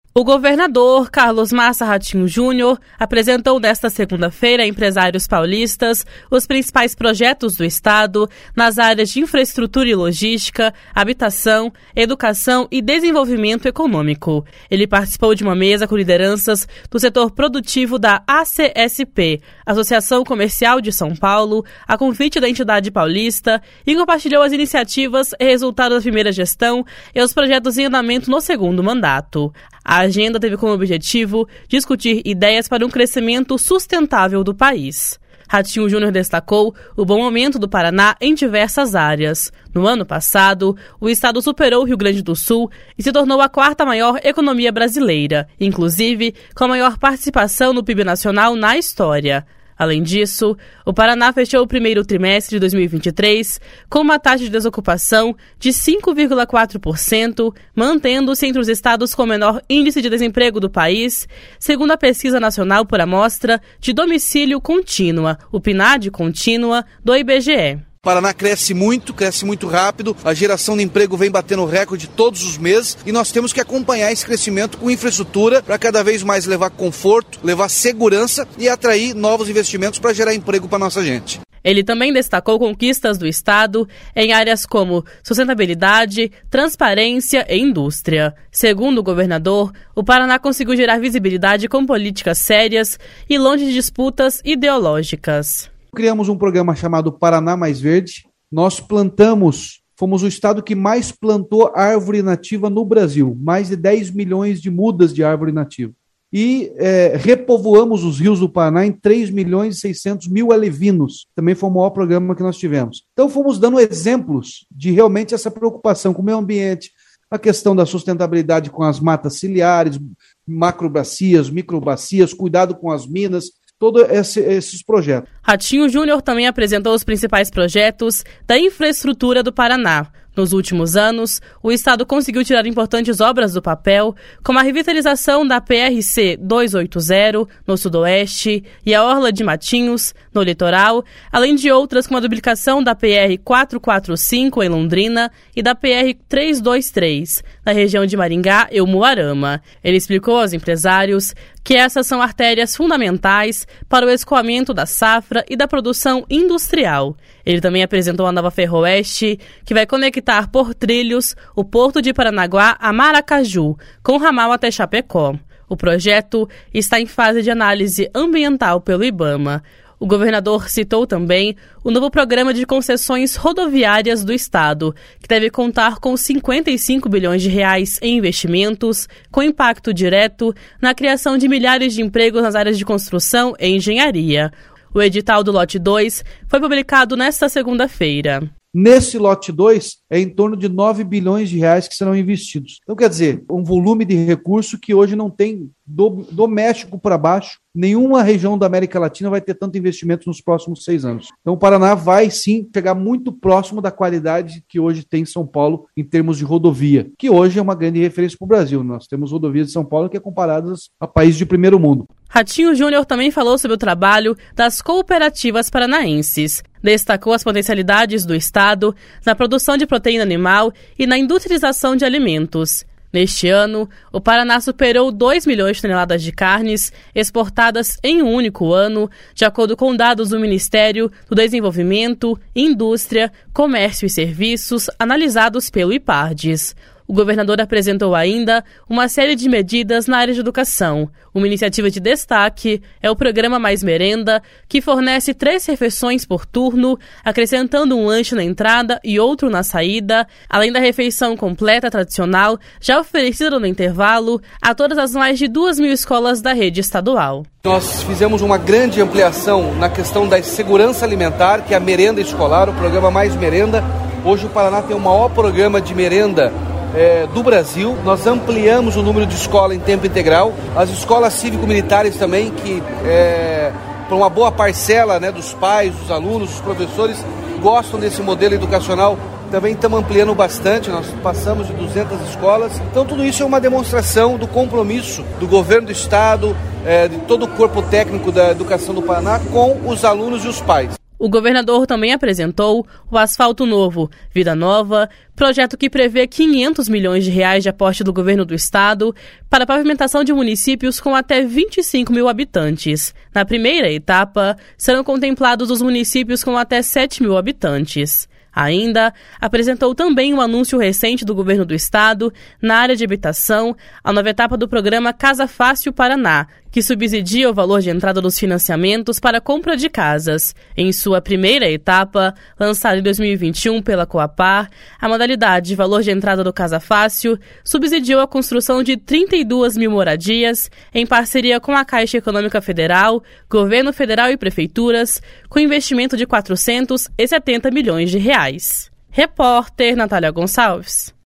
O governador Carlos Massa Ratinho Júnior apresentou nesta segunda-feira a empresários paulistas os principais projetos do Estado nas áreas de infraestrutura e logística, habitação, educação e desenvolvimento econômico. Ele participou de uma mesa com lideranças do setor produtivo da ACSP, Associação Comercial de São Paulo, a convite da entidade paulista, e compartilhou as iniciativas e resultados da primeira gestão e os projetos em andamento no segundo mandato. A agenda teve como objetivo discutir ideias para um crescimento sustentável do país. Ratinho Júnior destacou o bom momento do Paraná em diversas áreas. No ano passado, o estado superou o Rio Grande do Sul e se tornou a quarta maior economia brasileira, inclusive com a maior participação no PIB nacional na história. Além disso, o Paraná fechou o primeiro trimestre de 2023 com uma taxa de desocupação de 5,4%, mantendo-se entre os estados com o menor índice de desemprego do país, segundo a Pesquisa Nacional por Amostra de Domicílio Contínua, o PNAD Contínua, do IBGE. O Paraná cresce muito rápido, a geração de emprego vem batendo recorde todos os meses e nós temos que acompanhar esse crescimento com infraestrutura para cada vez mais levar conforto, levar segurança e atrair novos investimentos para gerar emprego para nossa gente. Ele também destacou conquistas do Estado em áreas como sustentabilidade, transparência e indústria. Segundo o governador, o Paraná conseguiu gerar visibilidade com políticas sérias e longe de disputas ideológicas. Criamos um programa chamado Paraná Mais Verde. Nós fomos o estado que mais plantou árvore nativa no Brasil, mais de 10 milhões de mudas de árvore nativa. E repovoamos os rios do Paraná em 3 milhões e 600 mil alevinos. Também foi o maior programa que nós tivemos. Então fomos dando exemplos de realmente essa preocupação com o meio ambiente, a questão da sustentabilidade com as matas ciliares, macrobacias, microbacias, cuidado com as minas, todos esses projetos. Ratinho Júnior também apresentou os principais projetos da infraestrutura do Paraná. Nos últimos anos, o Estado conseguiu tirar importantes obras do papel, como a revitalização da PRC 280, no Sudoeste, e a Orla de Matinhos, no Litoral, além de outras como a duplicação da PR 445, em Londrina, e da PR 323, na região de Maringá e Umuarama. Ele explicou aos empresários que essas são artérias fundamentais para o escoamento da safra e da produção industrial. Ele também apresentou a nova Ferroeste, que vai conectar por trilhos o Porto de Paranaguá a Maracaju, com ramal até Chapecó. O projeto está em fase de análise ambiental pelo IBAMA. O governador citou também o novo programa de concessões rodoviárias do Estado, que deve contar com 55 bilhões de reais em investimentos, com impacto direto na criação de milhares de empregos nas áreas de construção e engenharia. O edital do lote 2 foi publicado nesta segunda-feira. Nesse lote 2, é em torno de 9 bilhões de reais que serão investidos. Então, quer dizer, um volume de recurso que hoje não tem, do México para baixo, nenhuma região da América Latina vai ter tanto investimento nos próximos 6 anos. Então, o Paraná vai, sim, chegar muito próximo da qualidade que hoje tem São Paulo em termos de rodovia, que hoje é uma grande referência para o Brasil. Nós temos rodovias de São Paulo que é comparadas a países de primeiro mundo. Ratinho Júnior também falou sobre o trabalho das cooperativas paranaenses. Destacou as potencialidades do Estado na produção de proteína animal e na industrialização de alimentos. Neste ano, o Paraná superou 2 milhões de toneladas de carnes exportadas em um único ano, de acordo com dados do Ministério do Desenvolvimento, Indústria, Comércio e Serviços, analisados pelo IPARDES. O governador apresentou ainda uma série de medidas na área de educação. Uma iniciativa de destaque é o Programa Mais Merenda, que fornece 3 refeições por turno, acrescentando um lanche na entrada e outro na saída, além da refeição completa tradicional, já oferecida no intervalo, a todas as mais de 2.000 escolas da rede estadual. Nós fizemos uma grande ampliação na questão da segurança alimentar, que é a merenda escolar, o Programa Mais Merenda. Hoje o Paraná tem o maior programa de merenda do Brasil. Nós ampliamos o número de escolas em tempo integral, as escolas cívico-militares também, que para uma boa parcela, dos pais, dos alunos, dos professores, gostam desse modelo educacional. Também estamos ampliando bastante, nós passamos de 200 escolas. Então tudo isso é uma demonstração do compromisso do governo do Estado, de todo o corpo técnico da educação do Paraná com os alunos e os pais. O governador também apresentou o Asfalto Novo, Vida Nova, projeto que prevê 500 milhões de reais de aporte do governo do estado para a pavimentação de municípios com até 25 mil habitantes. Na primeira etapa, serão contemplados os municípios com até 7 mil habitantes. Ainda apresentou também um anúncio recente do governo do estado na área de habitação, a nova etapa do programa Casa Fácil Paraná, que subsidia o valor de entrada dos financiamentos para a compra de casas. Em sua primeira etapa, lançada em 2021 pela Coapar, a modalidade de valor de entrada do Casa Fácil subsidiou a construção de 32 mil moradias em parceria com a Caixa Econômica Federal, Governo Federal e Prefeituras, com investimento de 470 milhões de reais. Repórter Natália Gonçalves.